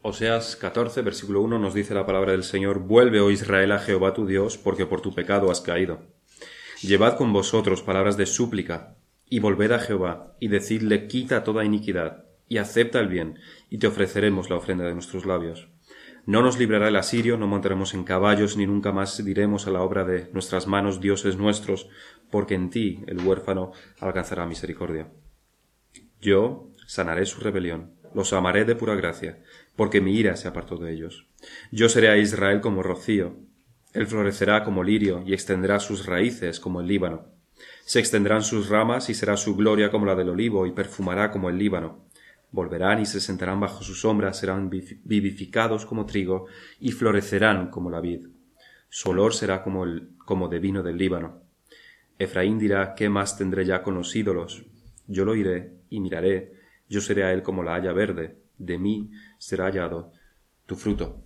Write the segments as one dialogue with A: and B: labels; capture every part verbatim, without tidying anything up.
A: Oseas catorce, versículo uno, nos dice la palabra del Señor: Vuelve, oh Israel, a Jehová tu Dios, porque por tu pecado has caído. Llevad con vosotros palabras de súplica, y volved a Jehová, y decidle: quita toda iniquidad, y acepta el bien, y te ofreceremos la ofrenda de nuestros labios. No nos librará el asirio, no montaremos en caballos, ni nunca más diremos a la obra de nuestras manos: dioses nuestros, porque en ti el huérfano alcanzará misericordia. Yo sanaré su rebelión, los amaré de pura gracia, porque mi ira se apartó de ellos. Yo seré a Israel como rocío, él florecerá como lirio y extenderá sus raíces como el Líbano. Se extenderán sus ramas y será su gloria como la del olivo y perfumará como el Líbano. Volverán y se sentarán bajo su sombra, serán vivificados como trigo y florecerán como la vid. Su olor será como, el, como de vino del Líbano. Efraín dirá: ¿qué más tendré ya con los ídolos? Yo lo iré y miraré, yo seré a él como la haya verde, de mí será hallado tu fruto.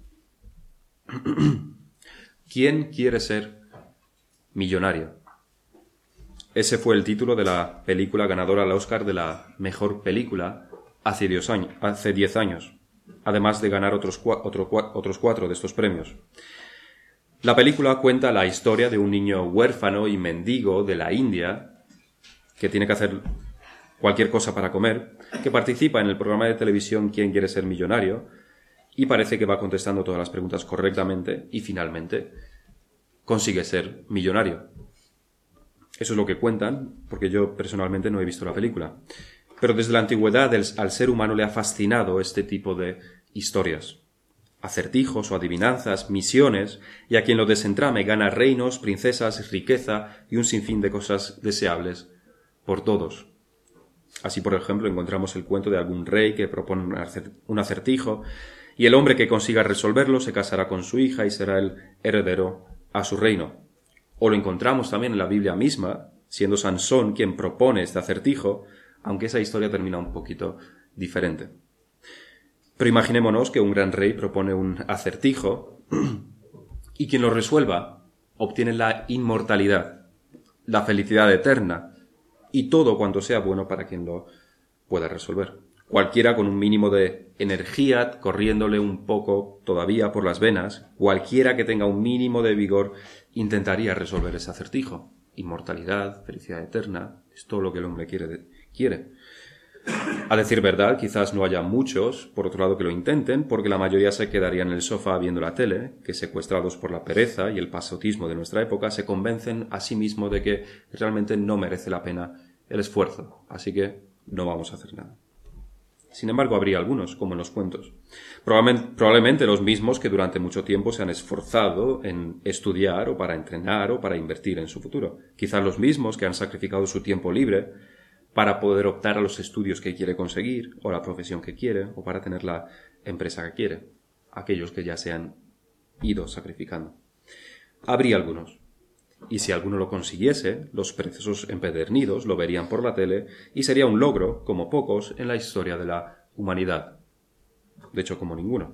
A: ¿Quién quiere ser millonario? Ese fue el título de la película ganadora al Oscar de la mejor película hace diez años, hace diez años, además de ganar otros, otro, otros cuatro de estos premios. La película cuenta la historia de un niño huérfano y mendigo de la India que tiene que hacer cualquier cosa para comer, que participa en el programa de televisión ¿Quién quiere ser millonario? Y parece que va contestando todas las preguntas correctamente y finalmente consigue ser millonario. Eso es lo que cuentan, porque yo personalmente no he visto la película. Pero desde la antigüedad al ser humano le ha fascinado este tipo de historias. Acertijos o adivinanzas, misiones, y a quien lo desentrame gana reinos, princesas, riqueza y un sinfín de cosas deseables por todos. Así, por ejemplo, encontramos el cuento de algún rey que propone un acertijo y el hombre que consiga resolverlo se casará con su hija y será el heredero a su reino. O lo encontramos también en la Biblia misma, siendo Sansón quien propone este acertijo, aunque esa historia termina un poquito diferente. Pero imaginémonos que un gran rey propone un acertijo y quien lo resuelva obtiene la inmortalidad, la felicidad eterna y todo cuanto sea bueno para quien lo pueda resolver. Cualquiera con un mínimo de energía corriéndole un poco todavía por las venas, cualquiera que tenga un mínimo de vigor intentaría resolver ese acertijo. Inmortalidad, felicidad eterna, es todo lo que el hombre quiere. quiere. A decir verdad, quizás no haya muchos, por otro lado, que lo intenten, porque la mayoría se quedaría en el sofá viendo la tele, que secuestrados por la pereza y el pasotismo de nuestra época, se convencen a sí mismos de que realmente no merece la pena el esfuerzo, así que no vamos a hacer nada. Sin embargo, habría algunos, como en los cuentos. Probablemente, probablemente los mismos que durante mucho tiempo se han esforzado en estudiar o para entrenar o para invertir en su futuro. Quizás los mismos que han sacrificado su tiempo libre para poder optar a los estudios que quiere conseguir, o la profesión que quiere, o para tener la empresa que quiere. Aquellos que ya se han ido sacrificando. Habría algunos. Y si alguno lo consiguiese, los preciosos empedernidos lo verían por la tele y sería un logro, como pocos, en la historia de la humanidad. De hecho, como ninguno.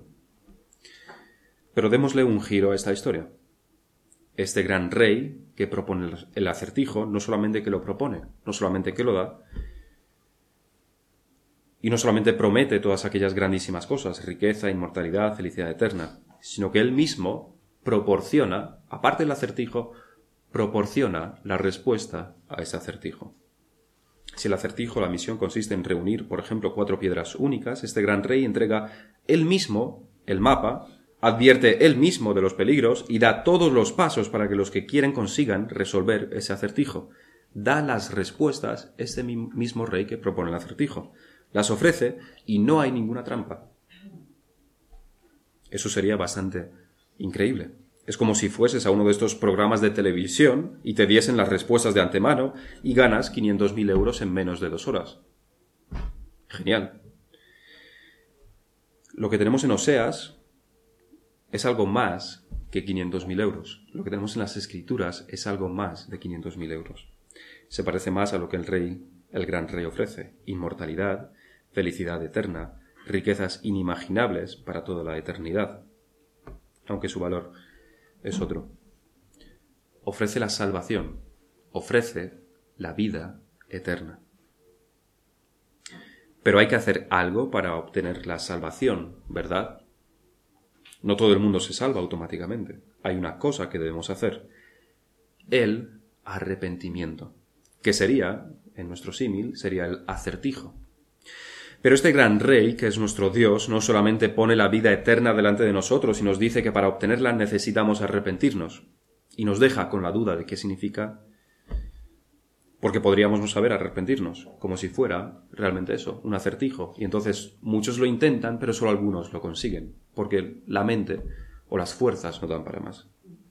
A: Pero démosle un giro a esta historia. Este gran rey que propone el acertijo, no solamente que lo propone, no solamente que lo da, y no solamente promete todas aquellas grandísimas cosas, riqueza, inmortalidad, felicidad eterna, sino que él mismo proporciona, aparte del acertijo, proporciona la respuesta a ese acertijo. Si el acertijo, la misión, consiste en reunir, por ejemplo, cuatro piedras únicas, este gran rey entrega él mismo el mapa, advierte él mismo de los peligros y da todos los pasos para que los que quieren consigan resolver ese acertijo. Da las respuestas este mismo rey que propone el acertijo. Las ofrece y no hay ninguna trampa. Eso sería bastante increíble. Es como si fueses a uno de estos programas de televisión y te diesen las respuestas de antemano y ganas quinientos mil euros en menos de dos horas. Genial. Lo que tenemos en Oseas es algo más que quinientos mil euros. Lo que tenemos en las Escrituras es algo más de quinientos mil euros. Se parece más a lo que el rey, el gran rey ofrece. Inmortalidad, felicidad eterna, riquezas inimaginables para toda la eternidad. Aunque su valor es otro. Ofrece la salvación, ofrece la vida eterna. Pero hay que hacer algo para obtener la salvación, ¿verdad? No todo el mundo se salva automáticamente. Hay una cosa que debemos hacer. El arrepentimiento, que sería, en nuestro símil, sería el acertijo. Pero este gran Rey, que es nuestro Dios, no solamente pone la vida eterna delante de nosotros y nos dice que para obtenerla necesitamos arrepentirnos, y nos deja con la duda de qué significa, porque podríamos no saber arrepentirnos, como si fuera realmente eso, un acertijo. Y entonces muchos lo intentan, pero solo algunos lo consiguen, porque la mente o las fuerzas no dan para más.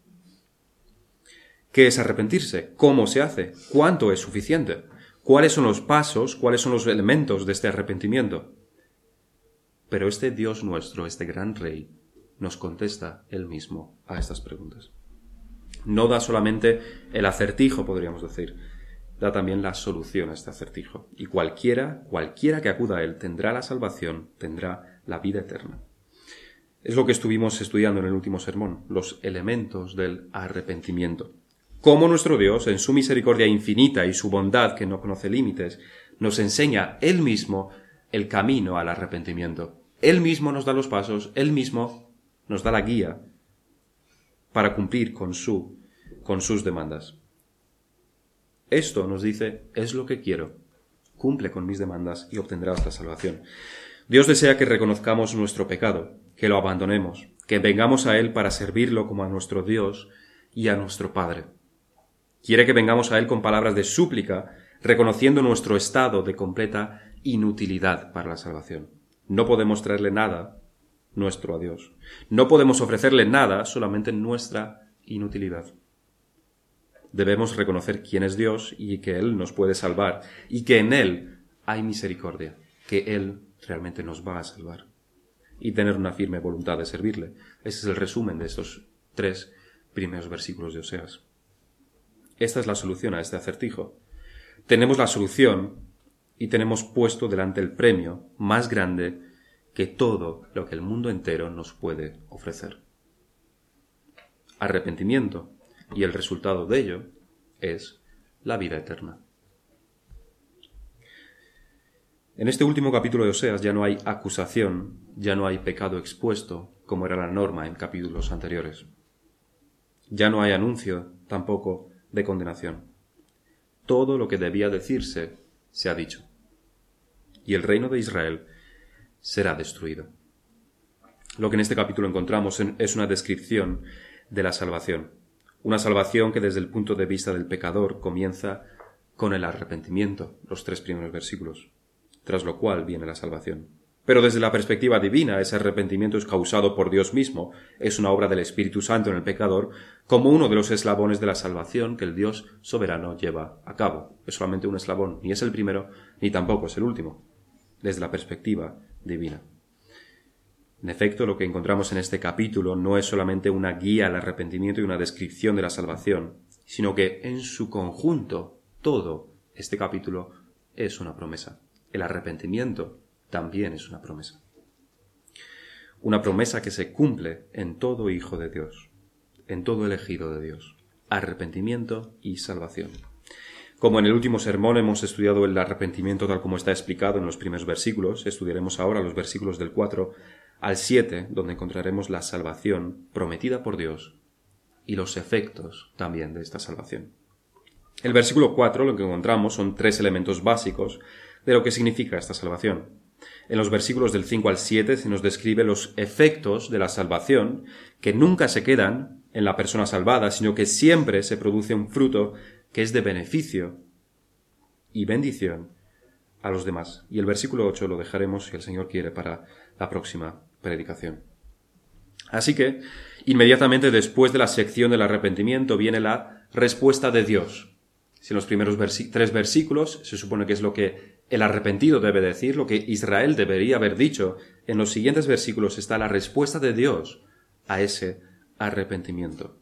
A: ¿Qué es arrepentirse? ¿Cómo se hace? ¿Cuánto es suficiente? ¿Cuáles son los pasos? ¿Cuáles son los elementos de este arrepentimiento? Pero este Dios nuestro, este gran Rey, nos contesta él mismo a estas preguntas. No da solamente el acertijo, podríamos decir, da también la solución a este acertijo. Y cualquiera, cualquiera que acuda a él tendrá la salvación, tendrá la vida eterna. Es lo que estuvimos estudiando en el último sermón, los elementos del arrepentimiento. Cómo nuestro Dios, en su misericordia infinita y su bondad que no conoce límites, nos enseña Él mismo el camino al arrepentimiento. Él mismo nos da los pasos, Él mismo nos da la guía para cumplir con, su, con sus demandas. Esto nos dice, es lo que quiero, cumple con mis demandas y obtendrás la salvación. Dios desea que reconozcamos nuestro pecado, que lo abandonemos, que vengamos a Él para servirlo como a nuestro Dios y a nuestro Padre. Quiere que vengamos a Él con palabras de súplica, reconociendo nuestro estado de completa inutilidad para la salvación. No podemos traerle nada nuestro a Dios. No podemos ofrecerle nada, solamente nuestra inutilidad. Debemos reconocer quién es Dios y que Él nos puede salvar y que en Él hay misericordia, que Él realmente nos va a salvar y tener una firme voluntad de servirle. Ese es el resumen de estos tres primeros versículos de Oseas. Esta es la solución a este acertijo. Tenemos la solución y tenemos puesto delante el premio más grande que todo lo que el mundo entero nos puede ofrecer. Arrepentimiento, y el resultado de ello es la vida eterna. En este último capítulo de Oseas ya no hay acusación, ya no hay pecado expuesto, como era la norma en capítulos anteriores. Ya no hay anuncio, tampoco de condenación. Todo lo que debía decirse se ha dicho. Y el reino de Israel será destruido. Lo que en este capítulo encontramos es una descripción de la salvación. Una salvación que desde el punto de vista del pecador comienza con el arrepentimiento, los tres primeros versículos, tras lo cual viene la salvación. Pero desde la perspectiva divina, ese arrepentimiento es causado por Dios mismo, es una obra del Espíritu Santo en el pecador, como uno de los eslabones de la salvación que el Dios soberano lleva a cabo. Es solamente un eslabón, ni es el primero, ni tampoco es el último, desde la perspectiva divina. En efecto, lo que encontramos en este capítulo no es solamente una guía al arrepentimiento y una descripción de la salvación, sino que en su conjunto, todo este capítulo es una promesa. El arrepentimiento también es una promesa. Una promesa que se cumple en todo hijo de Dios, en todo elegido de Dios. Arrepentimiento y salvación. Como en el último sermón hemos estudiado el arrepentimiento tal como está explicado en los primeros versículos, estudiaremos ahora los versículos del cuatro al siete, donde encontraremos la salvación prometida por Dios y los efectos también de esta salvación. El versículo cuatro lo que encontramos son tres elementos básicos de lo que significa esta salvación. En los versículos del cinco al siete se nos describe los efectos de la salvación que nunca se quedan en la persona salvada, sino que siempre se produce un fruto que es de beneficio y bendición a los demás. Y el versículo ocho lo dejaremos, si el Señor quiere, para la próxima predicación. Así que, inmediatamente después de la sección del arrepentimiento viene la respuesta de Dios. Si en los primeros versi- tres versículos se supone que es lo que el arrepentido debe decir, lo que Israel debería haber dicho, en los siguientes versículos está la respuesta de Dios a ese arrepentimiento.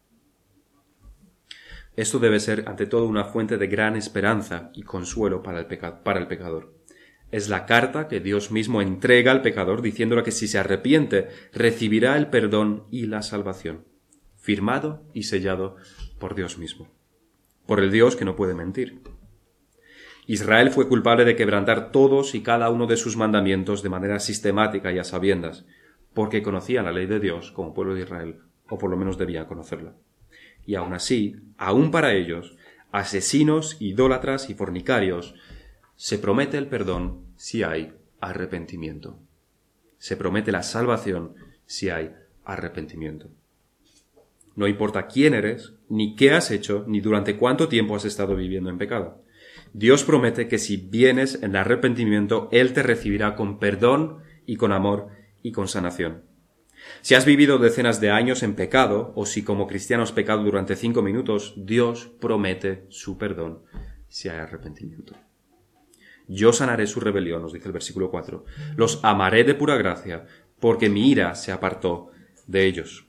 A: Esto debe ser ante todo una fuente de gran esperanza y consuelo para el, peca- para el pecador. Es la carta que Dios mismo entrega al pecador diciéndole que si se arrepiente recibirá el perdón y la salvación, firmado y sellado por Dios mismo, por el Dios que no puede mentir. Israel fue culpable de quebrantar todos y cada uno de sus mandamientos de manera sistemática y a sabiendas. porque conocían la ley de Dios como pueblo de Israel, o por lo menos debían conocerla. Y aún así, aún para ellos, asesinos, idólatras y fornicarios, se promete el perdón si hay arrepentimiento. Se promete la salvación si hay arrepentimiento. No importa quién eres, ni qué has hecho, ni durante cuánto tiempo has estado viviendo en pecado. Dios promete que si vienes en arrepentimiento, Él te recibirá con perdón y con amor y con sanación. Si has vivido decenas de años en pecado, o si como cristiano has pecado durante cinco minutos, Dios promete su perdón si hay arrepentimiento. Yo sanaré su rebelión, nos dice el versículo cuatro. Los amaré de pura gracia, porque mi ira se apartó de ellos.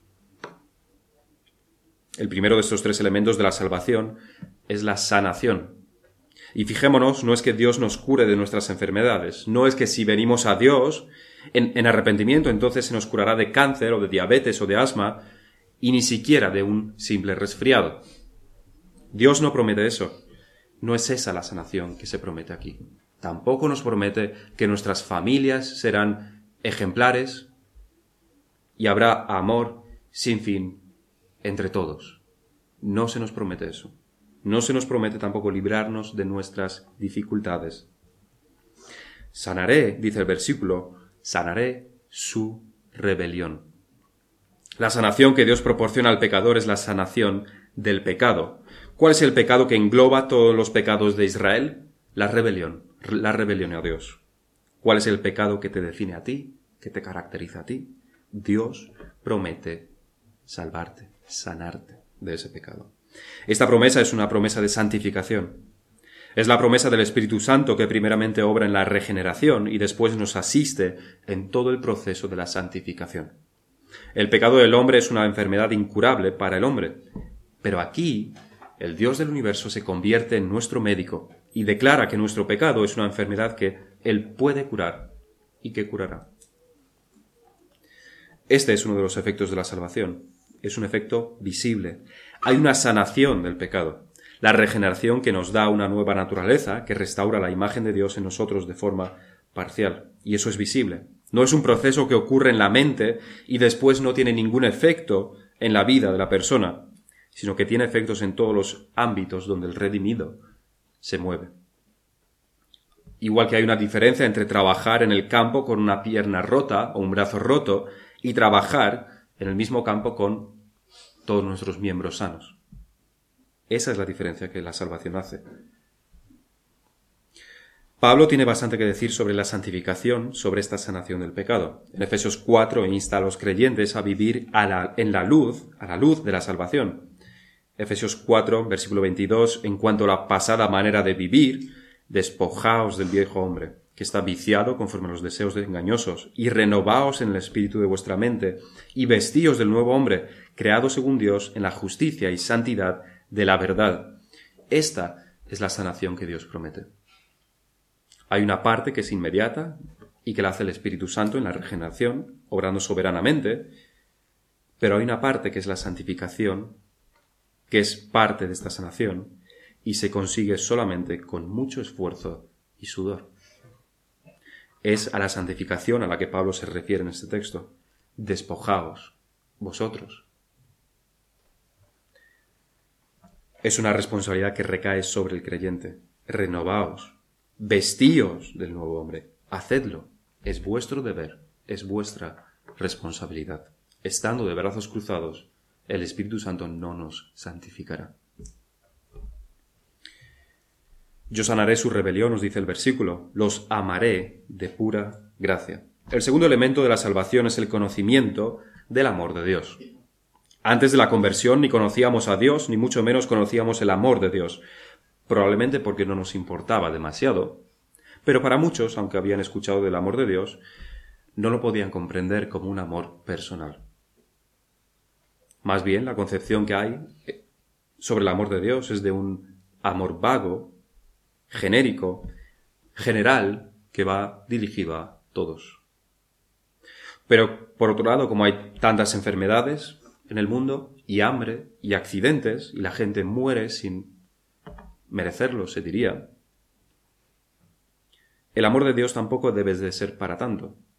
A: El primero de estos tres elementos de la salvación es la sanación. Y fijémonos, no es que Dios nos cure de nuestras enfermedades, no es que si venimos a Dios en, en arrepentimiento, entonces se nos curará de cáncer o de diabetes o de asma, y ni siquiera de un simple resfriado. Dios no promete eso. No es esa la sanación que se promete aquí. Tampoco nos promete que nuestras familias serán ejemplares y habrá amor sin fin entre todos. No se nos promete eso. No se nos promete tampoco librarnos de nuestras dificultades. Sanaré, dice el versículo, sanaré su rebelión. La sanación que Dios proporciona al pecador es la sanación del pecado. ¿Cuál es el pecado que engloba todos los pecados de Israel? La rebelión, la rebelión a Dios. ¿Cuál es el pecado que te define a ti, que te caracteriza a ti? Dios promete salvarte, sanarte de ese pecado. Esta promesa es una promesa de santificación. Es la promesa del Espíritu Santo que primeramente obra en la regeneración y después nos asiste en todo el proceso de la santificación. El pecado del hombre es una enfermedad incurable para el hombre, pero aquí el Dios del universo se convierte en nuestro médico y declara que nuestro pecado es una enfermedad que Él puede curar y que curará. Este es uno de los efectos de la salvación. Es un efecto visible. Hay una sanación del pecado, la regeneración que nos da una nueva naturaleza que restaura la imagen de Dios en nosotros de forma parcial. Y eso es visible. No es un proceso que ocurre en la mente y después no tiene ningún efecto en la vida de la persona, sino que tiene efectos en todos los ámbitos donde el redimido se mueve. Igual que hay una diferencia entre trabajar en el campo con una pierna rota o un brazo roto y trabajar en el mismo campo con todos nuestros miembros sanos. Esa es la diferencia que la salvación hace. Pablo tiene bastante que decir sobre la santificación, sobre esta sanación del pecado. En Efesios cuatro insta a los creyentes a vivir a la, en la luz, a la luz de la salvación. Efesios cuatro, versículo veintidós, en cuanto a la pasada manera de vivir, despojaos del viejo hombre, que está viciado conforme a los deseos engañosos, y renovaos en el espíritu de vuestra mente, y vestíos del nuevo hombre, creado según Dios en la justicia y santidad de la verdad. Esta es la sanación que Dios promete. Hay una parte que es inmediata y que la hace el Espíritu Santo en la regeneración, obrando soberanamente, pero hay una parte que es la santificación, que es parte de esta sanación, y se consigue solamente con mucho esfuerzo y sudor. Es a la santificación a la que Pablo se refiere en este texto. Despojaos vosotros. Es una responsabilidad que recae sobre el creyente. Renovaos. Vestíos del nuevo hombre. Hacedlo. Es vuestro deber. Es vuestra responsabilidad. Estando de brazos cruzados, el Espíritu Santo no nos santificará. Yo sanaré su rebelión, nos dice el versículo. Los amaré de pura gracia. El segundo elemento de la salvación es el conocimiento del amor de Dios. Antes de la conversión ni conocíamos a Dios, ni mucho menos conocíamos el amor de Dios. Probablemente porque no nos importaba demasiado. Pero para muchos, aunque habían escuchado del amor de Dios, no lo podían comprender como un amor personal. Más bien, la concepción que hay sobre el amor de Dios es de un amor vago, genérico, general, que va dirigido a todos. Pero, por otro lado, como hay tantas enfermedades en el mundo, y hambre, y accidentes, y la gente muere sin merecerlo, se diría, el amor de Dios tampoco debe de ser para tanto.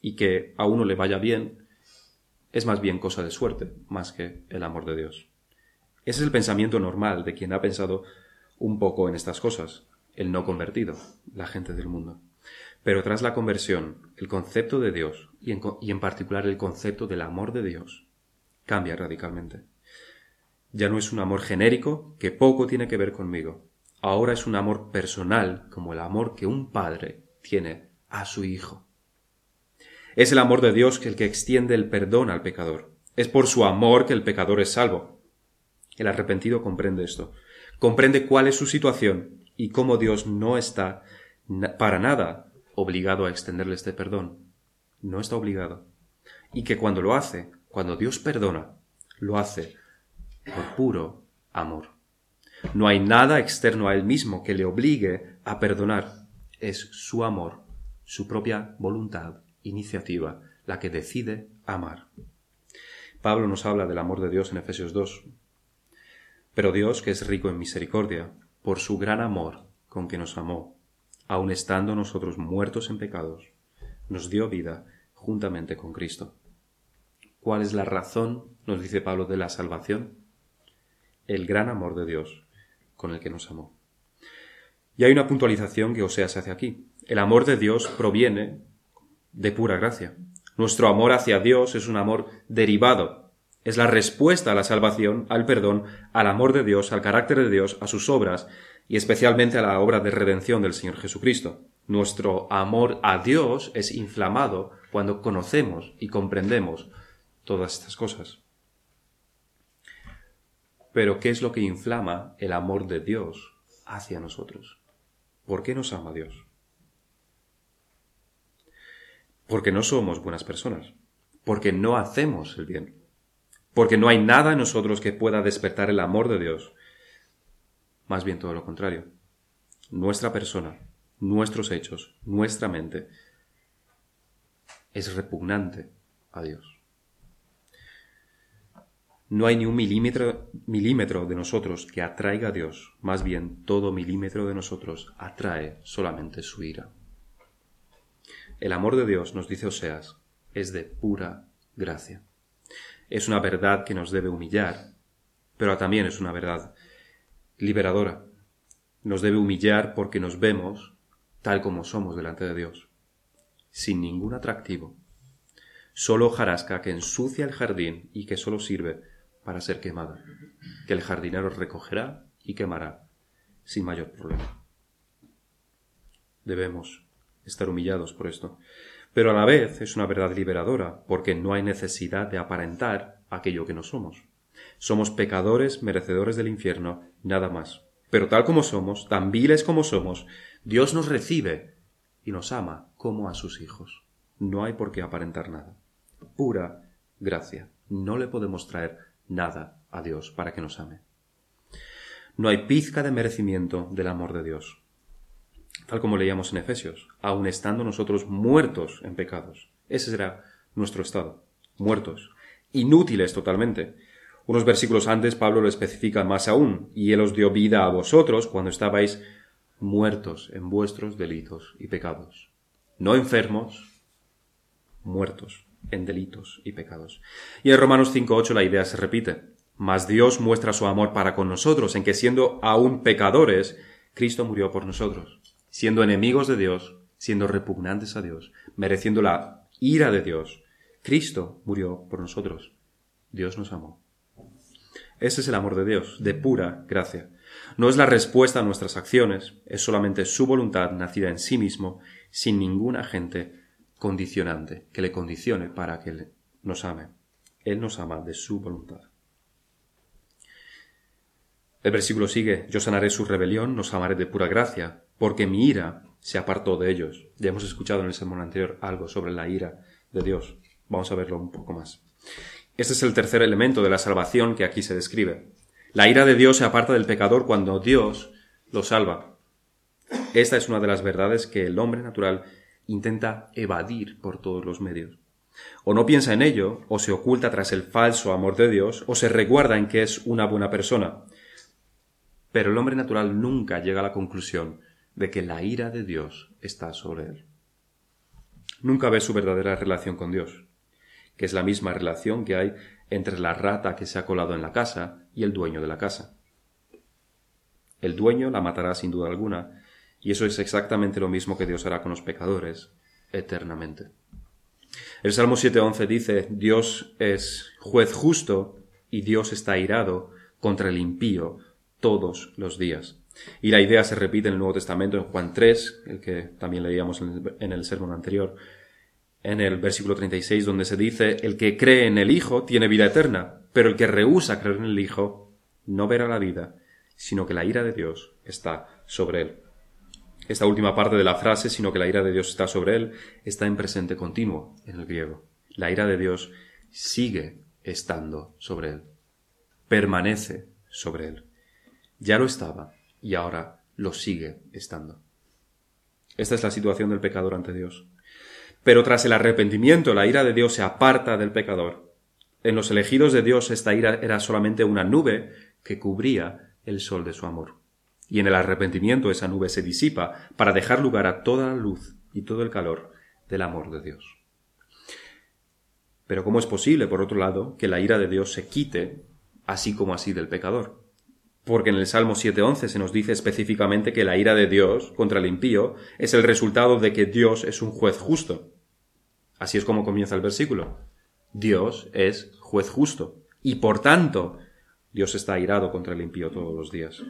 A: y que a uno le vaya bien es más bien cosa de suerte, más que el amor de Dios. Ese es el pensamiento normal de quien ha pensado un poco en estas cosas, el no convertido, la gente del mundo. Pero tras la conversión, el concepto de Dios, y en, y en particular el concepto del amor de Dios, cambia radicalmente. Ya no es un amor genérico que poco tiene que ver conmigo. Ahora es un amor personal, como el amor que un padre tiene a su hijo. Es el amor de Dios el que extiende el perdón al pecador. Es por su amor que el pecador es salvo. El arrepentido comprende esto. Comprende cuál es su situación y cómo Dios no está para nada obligado a extenderle este perdón. No está obligado. Y que cuando lo hace, cuando Dios perdona, lo hace por puro amor. No hay nada externo a Él mismo que le obligue a perdonar. Es su amor, su propia voluntad, iniciativa, la que decide amar. Pablo nos habla del amor de Dios en Efesios dos. Pero Dios, que es rico en misericordia, por su gran amor con que nos amó, aun estando nosotros muertos en pecados, nos dio vida juntamente con Cristo. ¿Cuál es la razón, nos dice Pablo, de la salvación? El gran amor de Dios con el que nos amó. Y hay una puntualización que Oseas hace aquí. El amor de Dios proviene de pura gracia. Nuestro amor hacia Dios es un amor derivado. Es la respuesta a la salvación, al perdón, al amor de Dios, al carácter de Dios, a sus obras y especialmente a la obra de redención del Señor Jesucristo. Nuestro amor a Dios es inflamado cuando conocemos y comprendemos todas estas cosas. Pero ¿qué es lo que inflama el amor de Dios hacia nosotros? ¿Por qué nos ama Dios? Porque no somos buenas personas, porque no hacemos el bien, porque no hay nada en nosotros que pueda despertar el amor de Dios. Más bien todo lo contrario. Nuestra persona, nuestros hechos, nuestra mente es repugnante a Dios. No hay ni un milímetro, milímetro de nosotros que atraiga a Dios, más bien todo milímetro de nosotros atrae solamente su ira. El amor de Dios, nos dice Oseas, es de pura gracia. Es una verdad que nos debe humillar, pero también es una verdad liberadora. Nos debe humillar porque nos vemos tal como somos delante de Dios, sin ningún atractivo, solo hojarasca que ensucia el jardín y que solo sirve para ser quemada, que el jardinero recogerá y quemará sin mayor problema. Debemos estar humillados por esto, pero a la vez es una verdad liberadora, porque no hay necesidad de aparentar aquello que no somos. Somos pecadores merecedores del infierno, nada más. Pero tal como somos, tan viles como somos, Dios nos recibe y nos ama como a sus hijos. No hay por qué aparentar nada. Pura gracia. No le podemos traer nada a Dios para que nos ame. No hay pizca de merecimiento del amor de Dios. Tal como leíamos en Efesios, aun estando nosotros muertos en pecados. Ese será nuestro estado. Muertos. Inútiles totalmente. Unos versículos antes Pablo lo especifica más aún, y Él os dio vida a vosotros cuando estabais muertos en vuestros delitos y pecados. No enfermos, muertos en delitos y pecados. Y en Romanos cinco ocho la idea se repite. Mas Dios muestra su amor para con nosotros, en que siendo aún pecadores, Cristo murió por nosotros. Siendo enemigos de Dios, siendo repugnantes a Dios, mereciendo la ira de Dios, Cristo murió por nosotros. Dios nos amó. Ese es el amor de Dios, de pura gracia. No es la respuesta a nuestras acciones, es solamente su voluntad nacida en sí mismo, sin ningún agente condicionante que le condicione para que Él nos ame. Él nos ama de su voluntad. El versículo sigue, yo sanaré su rebelión, nos amaré de pura gracia, porque mi ira se apartó de ellos. Ya hemos escuchado en el sermón anterior algo sobre la ira de Dios. Vamos a verlo un poco más. Este es el tercer elemento de la salvación que aquí se describe. La ira de Dios se aparta del pecador cuando Dios lo salva. Esta es una de las verdades que el hombre natural intenta evadir por todos los medios. O no piensa en ello, o se oculta tras el falso amor de Dios, o se recuerda en que es una buena persona. Pero el hombre natural nunca llega a la conclusión de que la ira de Dios está sobre él. nunca ve su verdadera relación con Dios, que es la misma relación que hay entre la rata que se ha colado en la casa y el dueño de la casa. El dueño la matará sin duda alguna, y eso es exactamente lo mismo que Dios hará con los pecadores eternamente. El Salmo siete once dice: Dios es juez justo y Dios está airado contra el impío todos los días. Y la idea se repite en el Nuevo Testamento, en Juan tres, el que también leíamos en el, en el sermón anterior, en el versículo treinta y seis, donde se dice: el que cree en el Hijo tiene vida eterna, pero el que rehúsa creer en el Hijo no verá la vida, sino que la ira de Dios está sobre él. Esta última parte de la frase, sino que la ira de Dios está sobre él, está en presente continuo en el griego. La ira de Dios sigue estando sobre él, permanece sobre él. Ya lo estaba y ahora lo sigue estando. Esta es la situación del pecador ante Dios. Pero tras el arrepentimiento, la ira de Dios se aparta del pecador. En los elegidos de Dios, esta ira era solamente una nube que cubría el sol de su amor. Y en el arrepentimiento esa nube se disipa para dejar lugar a toda la luz y todo el calor del amor de Dios. Pero ¿cómo es posible, por otro lado, que la ira de Dios se quite así como así del pecador? Porque en el Salmo siete once se nos dice específicamente que la ira de Dios contra el impío es el resultado de que Dios es un juez justo. Así es como comienza el versículo. Dios es juez justo y por tanto Dios está airado contra el impío todos los días.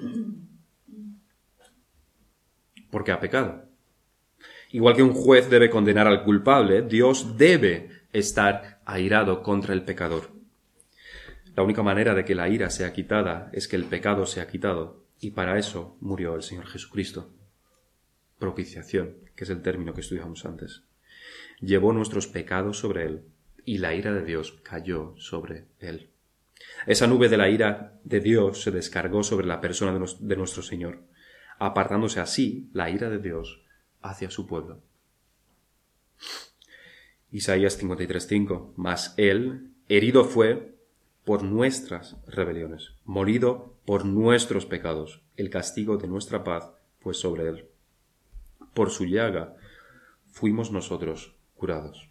A: Porque ha pecado. Igual que un juez debe condenar al culpable, Dios debe estar airado contra el pecador. La única manera de que la ira sea quitada es que el pecado sea quitado, y para eso murió el Señor Jesucristo. Propiciación, que es el término que estudiamos antes. Llevó nuestros pecados sobre él, y la ira de Dios cayó sobre él. Esa nube de la ira de Dios se descargó sobre la persona de nuestro Señor, apartándose así la ira de Dios hacia su pueblo. Isaías cincuenta y tres cinco. Mas él herido fue por nuestras rebeliones, molido por nuestros pecados. El castigo de nuestra paz fue sobre él. Por su llaga fuimos nosotros curados.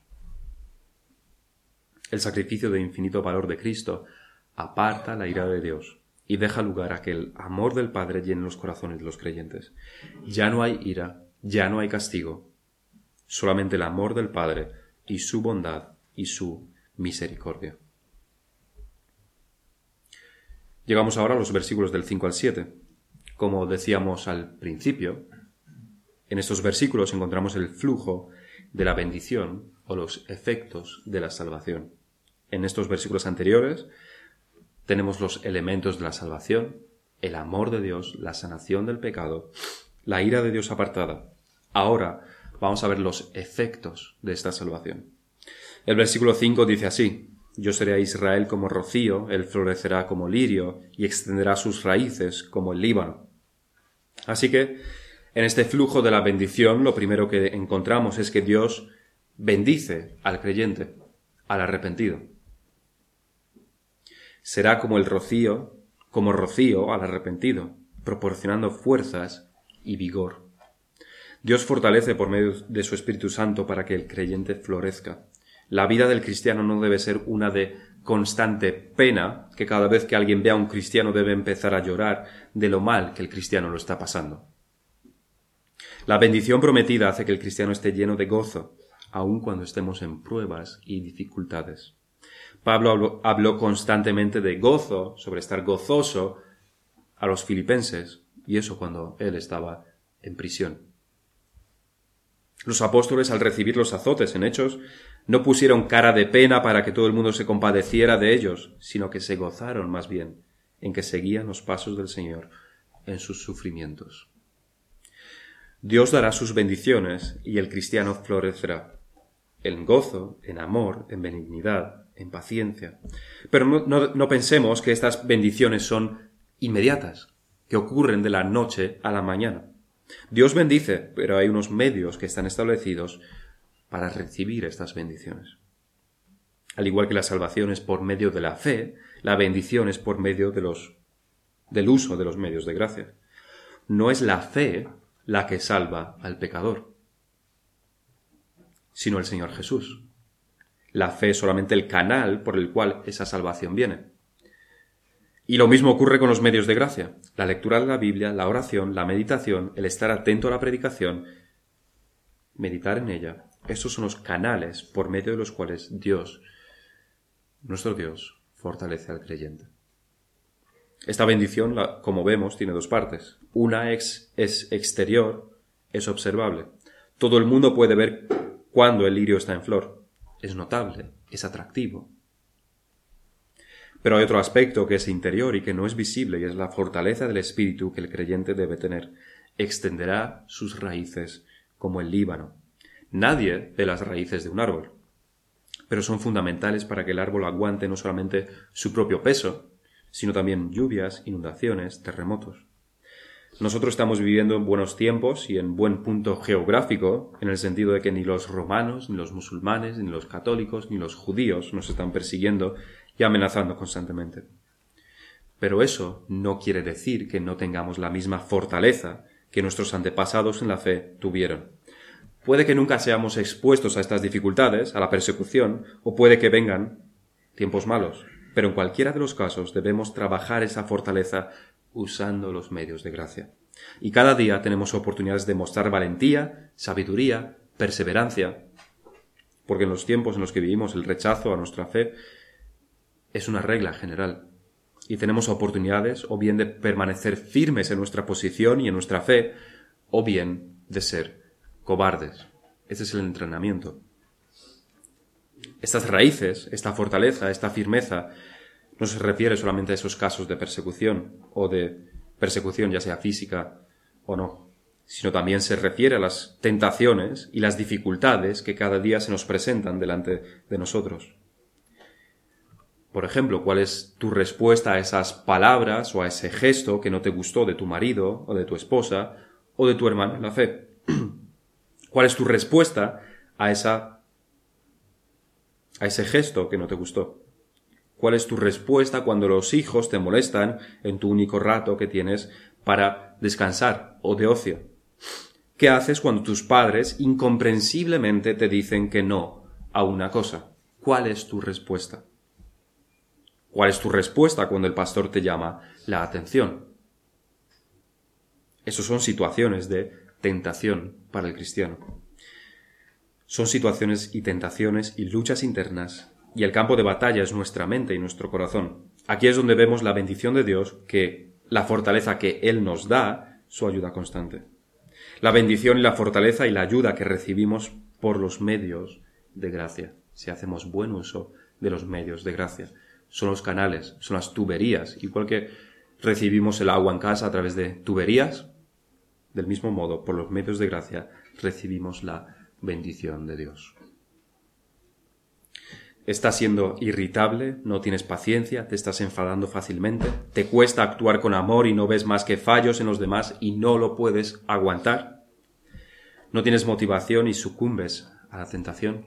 A: El sacrificio de infinito valor de Cristo aparta la ira de Dios y deja lugar a que el amor del Padre llene los corazones de los creyentes. Ya no hay ira, ya no hay castigo, solamente el amor del Padre y su bondad y su misericordia. Llegamos ahora a los versículos del cinco al siete. Como decíamos al principio, en estos versículos encontramos el flujo de la bendición o los efectos de la salvación. En estos versículos anteriores tenemos los elementos de la salvación, el amor de Dios, la sanación del pecado, la ira de Dios apartada. Ahora vamos a ver los efectos de esta salvación. El versículo cinco dice así: Yo seré a Israel como rocío, él florecerá como lirio y extenderá sus raíces como el Líbano. Así que, en este flujo de la bendición, lo primero que encontramos es que Dios bendice al creyente, al arrepentido. Será como el rocío, como rocío al arrepentido, proporcionando fuerzas y vigor. Dios fortalece por medio de su Espíritu Santo para que el creyente florezca. La vida del cristiano no debe ser una de constante pena, que cada vez que alguien vea a un cristiano debe empezar a llorar de lo mal que el cristiano lo está pasando. La bendición prometida hace que el cristiano esté lleno de gozo, aun cuando estemos en pruebas y dificultades. Pablo habló, habló constantemente de gozo, sobre estar gozoso, a los filipenses, y eso cuando él estaba en prisión. Los apóstoles, al recibir los azotes en Hechos, no pusieron cara de pena para que todo el mundo se compadeciera de ellos, sino que se gozaron más bien en que seguían los pasos del Señor en sus sufrimientos. Dios dará sus bendiciones y el cristiano florecerá en gozo, en amor, en benignidad, en paciencia. Pero no, no, no pensemos que estas bendiciones son inmediatas, que ocurren de la noche a la mañana. Dios bendice, pero hay unos medios que están establecidos para recibir estas bendiciones. Al igual que la salvación es por medio de la fe, la bendición es por medio de los, del uso de los medios de gracia. No es la fe la que salva al pecador. sino el Señor Jesús. La fe es solamente el canal por el cual esa salvación viene. Y lo mismo ocurre con los medios de gracia. La lectura de la Biblia, la oración, la meditación, el estar atento a la predicación, meditar en ella. Estos son los canales por medio de los cuales Dios, nuestro Dios, fortalece al creyente. Esta bendición, como vemos, tiene dos partes. Una es, es exterior, es observable. Todo el mundo puede ver cuando el lirio está en flor. Es notable, es atractivo. Pero hay otro aspecto que es interior y que no es visible, y es la fortaleza del espíritu que el creyente debe tener. Extenderá sus raíces como el Líbano. Nadie ve las raíces de un árbol, pero son fundamentales para que el árbol aguante no solamente su propio peso, sino también lluvias, inundaciones, terremotos. Nosotros estamos viviendo en buenos tiempos y en buen punto geográfico, en el sentido de que ni los romanos, ni los musulmanes, ni los católicos, ni los judíos nos están persiguiendo y amenazando constantemente. Pero eso no quiere decir que no tengamos la misma fortaleza que nuestros antepasados en la fe tuvieron. Puede que nunca seamos expuestos a estas dificultades, a la persecución, o puede que vengan tiempos malos, pero en cualquiera de los casos debemos trabajar esa fortaleza usando los medios de gracia. Y cada día tenemos oportunidades de mostrar valentía, sabiduría, perseverancia, porque en los tiempos en los que vivimos el rechazo a nuestra fe es una regla general. Y tenemos oportunidades o bien de permanecer firmes en nuestra posición y en nuestra fe, o bien de ser cobardes. Ese es el entrenamiento. Estas raíces, esta fortaleza, esta firmeza, no se refiere solamente a esos casos de persecución o de persecución ya sea física o no, sino también se refiere a las tentaciones y las dificultades que cada día se nos presentan delante de nosotros. Por ejemplo, ¿cuál es tu respuesta a esas palabras o a ese gesto que no te gustó de tu marido o de tu esposa o de tu hermano en la fe? ¿Cuál es tu respuesta a esa a ese gesto que no te gustó? ¿Cuál es tu respuesta cuando los hijos te molestan en tu único rato que tienes para descansar o de ocio? ¿Qué haces cuando tus padres incomprensiblemente te dicen que no a una cosa? ¿Cuál es tu respuesta? ¿Cuál es tu respuesta cuando el pastor te llama la atención? Esas son situaciones de tentación para el cristiano. Son situaciones y tentaciones y luchas internas, y el campo de batalla es nuestra mente y nuestro corazón. Aquí es donde vemos la bendición de Dios, que la fortaleza que Él nos da, su ayuda constante. La bendición y la fortaleza y la ayuda que recibimos por los medios de gracia, si hacemos buen uso de los medios de gracia. Son los canales, son las tuberías, igual que recibimos el agua en casa a través de tuberías, del mismo modo, por los medios de gracia, recibimos la bendición de Dios. ¿Estás siendo irritable? ¿No tienes paciencia? ¿Te estás enfadando fácilmente? ¿Te cuesta actuar con amor y no ves más que fallos en los demás y no lo puedes aguantar? ¿No tienes motivación y sucumbes a la tentación?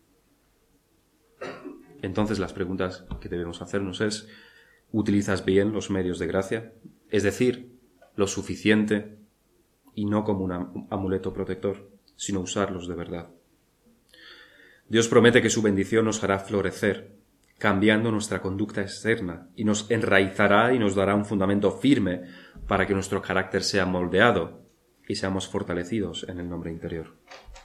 A: Entonces las preguntas que debemos hacernos es: ¿utilizas bien los medios de gracia? Es decir, lo suficiente y no como un amuleto protector, sino usarlos de verdad. Dios promete que su bendición nos hará florecer, cambiando nuestra conducta externa, y nos enraizará y nos dará un fundamento firme para que nuestro carácter sea moldeado y seamos fortalecidos en el hombre interior.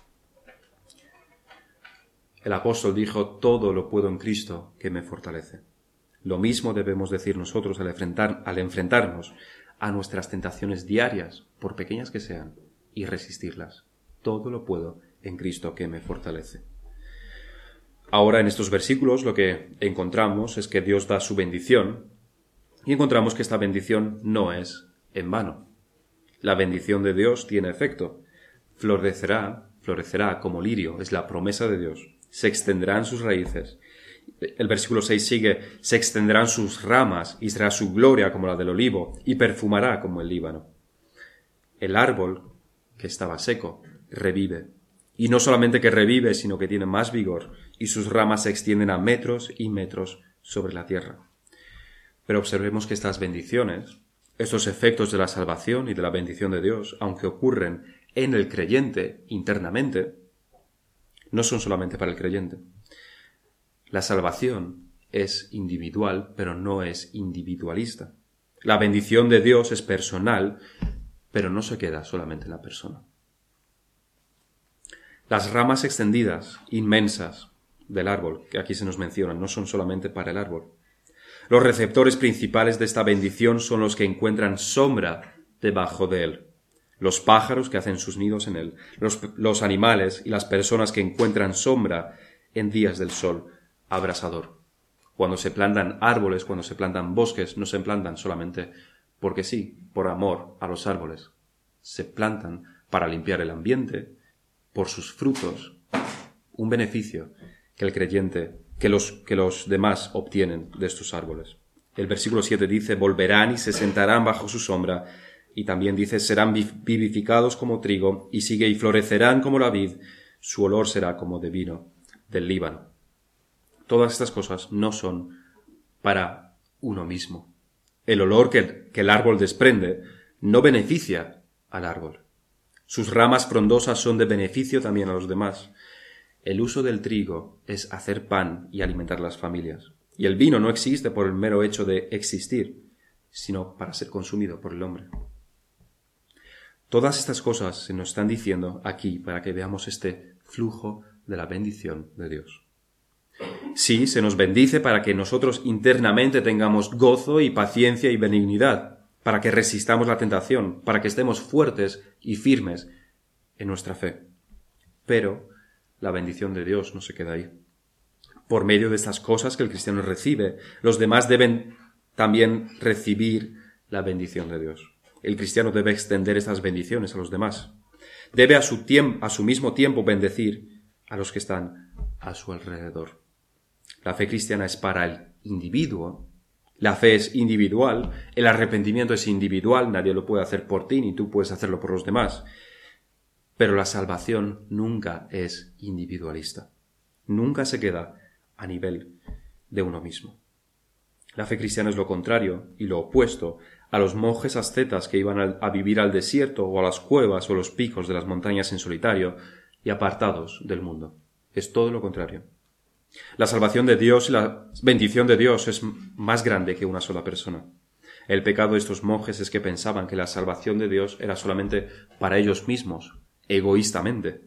A: El apóstol dijo: todo lo puedo en Cristo que me fortalece. Lo mismo debemos decir nosotros al, enfrentar, al enfrentarnos a nuestras tentaciones diarias, por pequeñas que sean, y resistirlas. Todo lo puedo en Cristo que me fortalece. Ahora en estos versículos lo que encontramos es que Dios da su bendición y encontramos que esta bendición no es en vano. La bendición de Dios tiene efecto. Florecerá, florecerá como lirio, es la promesa de Dios. Se extenderán sus raíces. El versículo seis sigue: se extenderán sus ramas y será su gloria como la del olivo y perfumará como el Líbano. El árbol que estaba seco revive. Y no solamente que revive, sino que tiene más vigor, y sus ramas se extienden a metros y metros sobre la tierra. Pero observemos que estas bendiciones, estos efectos de la salvación y de la bendición de Dios, aunque ocurren en el creyente internamente, no son solamente para el creyente. La salvación es individual, pero no es individualista. La bendición de Dios es personal, pero no se queda solamente en la persona. Las ramas extendidas, inmensas, del árbol, que aquí se nos mencionan, no son solamente para el árbol. Los receptores principales de esta bendición son los que encuentran sombra debajo de él. Los pájaros que hacen sus nidos en él, los, los animales y las personas que encuentran sombra en días del sol abrasador. Cuando se plantan árboles, cuando se plantan bosques, no se plantan solamente porque sí, por amor a los árboles. Se plantan para limpiar el ambiente, por sus frutos, un beneficio que el creyente, que los, que los demás obtienen de estos árboles. El versículo siete dice, volverán y se sentarán bajo su sombra, y también dice, serán vivificados como trigo, y sigue, y florecerán como la vid, su olor será como de vino del Líbano. Todas estas cosas no son para uno mismo. El olor que, que el árbol desprende no beneficia al árbol. Sus ramas frondosas son de beneficio también a los demás. El uso del trigo es hacer pan y alimentar las familias. Y el vino no existe por el mero hecho de existir, sino para ser consumido por el hombre. Todas estas cosas se nos están diciendo aquí para que veamos este flujo de la bendición de Dios. Sí, se nos bendice para que nosotros internamente tengamos gozo y paciencia y benignidad, para que resistamos la tentación, para que estemos fuertes y firmes en nuestra fe. Pero la bendición de Dios no se queda ahí. Por medio de estas cosas que el cristiano recibe, los demás deben también recibir la bendición de Dios. El cristiano debe extender estas bendiciones a los demás. Debe a su, tiemp- a su mismo tiempo bendecir a los que están a su alrededor. La fe cristiana es para el individuo. La fe es individual. El arrepentimiento es individual. Nadie lo puede hacer por ti, ni tú puedes hacerlo por los demás. Pero la salvación nunca es individualista. Nunca se queda a nivel de uno mismo. La fe cristiana es lo contrario y lo opuesto a los monjes ascetas que iban a vivir al desierto o a las cuevas o los picos de las montañas en solitario y apartados del mundo. Es todo lo contrario. La salvación de Dios y la bendición de Dios es más grande que una sola persona. El pecado de estos monjes es que pensaban que la salvación de Dios era solamente para ellos mismos, egoístamente.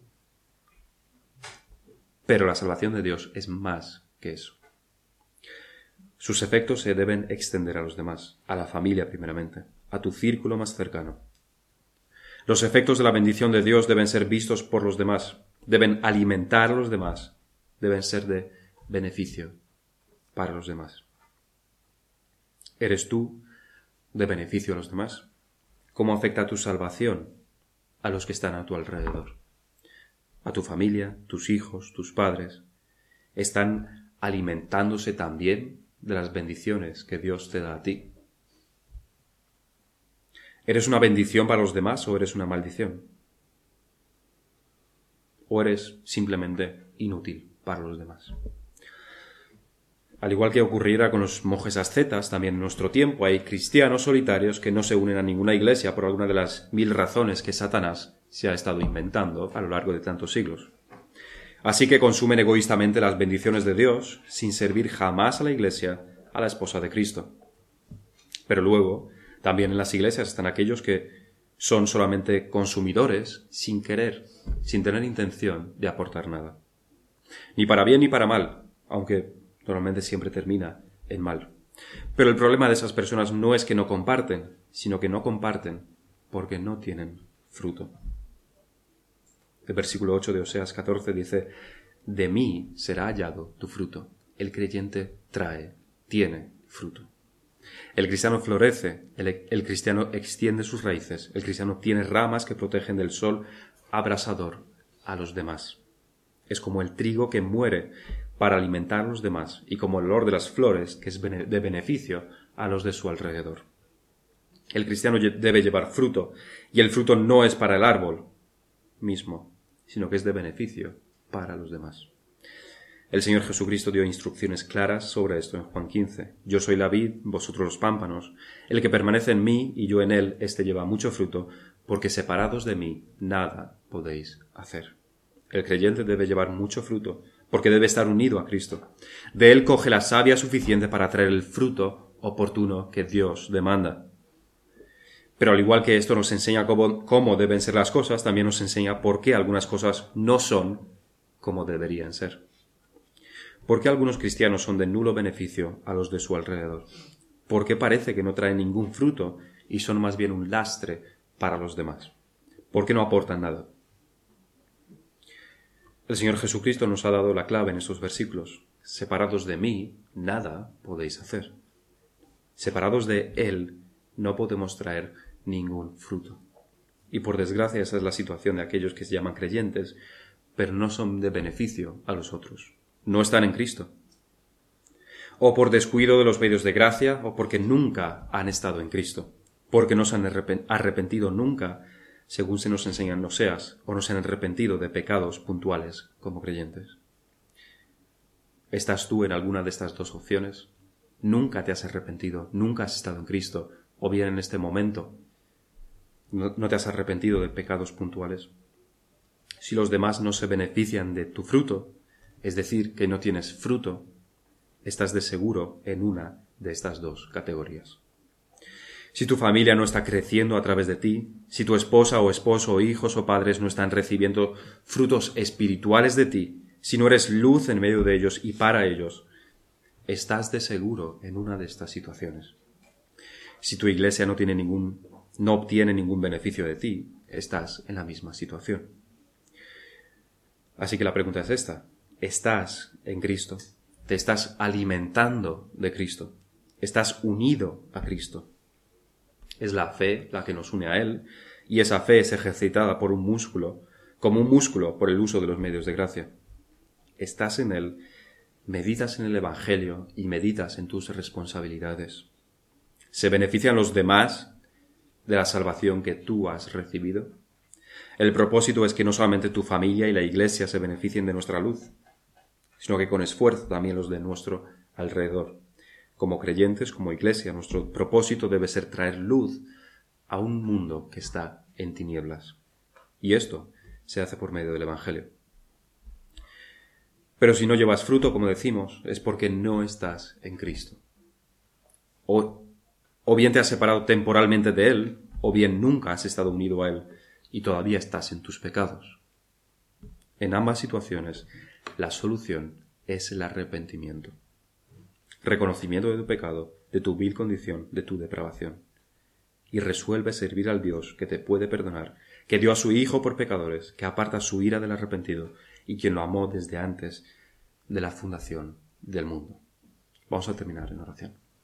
A: Pero la salvación de Dios es más que eso. Sus efectos se deben extender a los demás, a la familia primeramente, a tu círculo más cercano. Los efectos de la bendición de Dios deben ser vistos por los demás, deben alimentar a los demás, deben ser de beneficio para los demás. ¿Eres tú de beneficio a los demás? ¿Cómo afecta tu salvación a los que están a tu alrededor? A tu familia, tus hijos, tus padres, ¿están alimentándose también de las bendiciones que Dios te da a ti? ¿Eres una bendición para los demás o eres una maldición? ¿O eres simplemente inútil para los demás? Al igual que ocurriera con los monjes ascetas, también en nuestro tiempo hay cristianos solitarios que no se unen a ninguna iglesia por alguna de las mil razones que Satanás se ha estado inventando a lo largo de tantos siglos. Así que consumen egoístamente las bendiciones de Dios sin servir jamás a la iglesia, a la esposa de Cristo. Pero luego, también en las iglesias están aquellos que son solamente consumidores sin querer, sin tener intención de aportar nada. Ni para bien ni para mal, aunque normalmente siempre termina en mal. Pero el problema de esas personas no es que no comparten, sino que no comparten porque no tienen fruto. El versículo ocho de Oseas catorce dice, de mí será hallado tu fruto. El creyente trae, tiene fruto. El cristiano florece, el, el cristiano extiende sus raíces, el cristiano tiene ramas que protegen del sol abrasador a los demás. Es como el trigo que muere para alimentar a los demás y como el olor de las flores que es de beneficio a los de su alrededor. El cristiano debe llevar fruto y el fruto no es para el árbol mismo, sino que es de beneficio para los demás. El Señor Jesucristo dio instrucciones claras sobre esto en Juan quince. Yo soy la vid, vosotros los pámpanos. El que permanece en mí y yo en él, éste lleva mucho fruto, porque separados de mí nada podéis hacer. El creyente debe llevar mucho fruto, porque debe estar unido a Cristo. De él coge la savia suficiente para traer el fruto oportuno que Dios demanda. Pero al igual que esto nos enseña cómo, cómo deben ser las cosas, también nos enseña por qué algunas cosas no son como deberían ser. ¿Por qué algunos cristianos son de nulo beneficio a los de su alrededor? ¿Por qué parece que no traen ningún fruto y son más bien un lastre para los demás? ¿Por qué no aportan nada? El Señor Jesucristo nos ha dado la clave en estos versículos. Separados de mí, nada podéis hacer. Separados de Él, no podemos traer ningún fruto. Y por desgracia esa es la situación de aquellos que se llaman creyentes, pero no son de beneficio a los otros. No están en Cristo. O por descuido de los medios de gracia, o porque nunca han estado en Cristo. Porque no se han arrepentido nunca, según se nos enseñan en Oseas, o no se han arrepentido de pecados puntuales como creyentes. ¿Estás tú en alguna de estas dos opciones? Nunca te has arrepentido, nunca has estado en Cristo, o bien en este momento no, no te has arrepentido de pecados puntuales. Si los demás no se benefician de tu fruto, es decir, que no tienes fruto, estás de seguro en una de estas dos categorías. Si tu familia no está creciendo a través de ti, si tu esposa o esposo o hijos o padres no están recibiendo frutos espirituales de ti, si no eres luz en medio de ellos y para ellos, estás de seguro en una de estas situaciones. Si tu iglesia no tiene ningún, no obtiene ningún beneficio de ti, estás en la misma situación. Así que la pregunta es esta: ¿estás en Cristo? ¿Te estás alimentando de Cristo? ¿Estás unido a Cristo? Es la fe la que nos une a Él, y esa fe es ejercitada por un músculo, como un músculo por el uso de los medios de gracia. Estás en Él, meditas en el Evangelio y meditas en tus responsabilidades. ¿Se benefician los demás de la salvación que tú has recibido? El propósito es que no solamente tu familia y la iglesia se beneficien de nuestra luz, sino que con esfuerzo también los de nuestro alrededor. Como creyentes, como iglesia, nuestro propósito debe ser traer luz a un mundo que está en tinieblas. Y esto se hace por medio del Evangelio. Pero si no llevas fruto, como decimos, es porque no estás en Cristo. O, o bien te has separado temporalmente de Él, o bien nunca has estado unido a Él y todavía estás en tus pecados. En ambas situaciones, la solución es el arrepentimiento. Reconocimiento de tu pecado, de tu vil condición, de tu depravación. Y resuelve servir al Dios que te puede perdonar, que dio a su Hijo por pecadores, que aparta su ira del arrepentido y quien lo amó desde antes de la fundación del mundo. Vamos a terminar en oración.